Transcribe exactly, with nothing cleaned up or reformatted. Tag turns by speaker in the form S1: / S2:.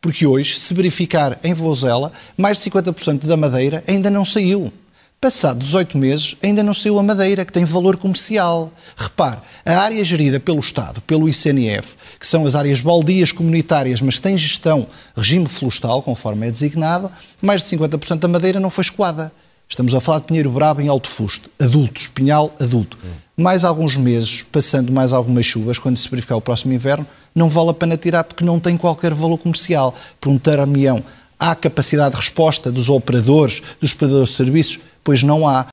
S1: Porque hoje, se verificar em Vozela, mais de cinquenta por cento da madeira ainda não saiu. Passado dezoito meses, ainda não saiu a madeira, que tem valor comercial. Repare, a área gerida pelo Estado, pelo I C N F, que são as áreas baldias comunitárias, mas que têm gestão regime florestal, conforme é designado, mais de cinquenta por cento da madeira não foi escoada. Estamos a falar de pinheiro bravo em alto fusto, adultos, pinhal adulto. Mais alguns meses, passando mais algumas chuvas, quando se verificar o próximo inverno, não vale a pena tirar porque não tem qualquer valor comercial. Perguntar a União, há capacidade de resposta dos operadores, dos prestadores de serviços? Pois não há.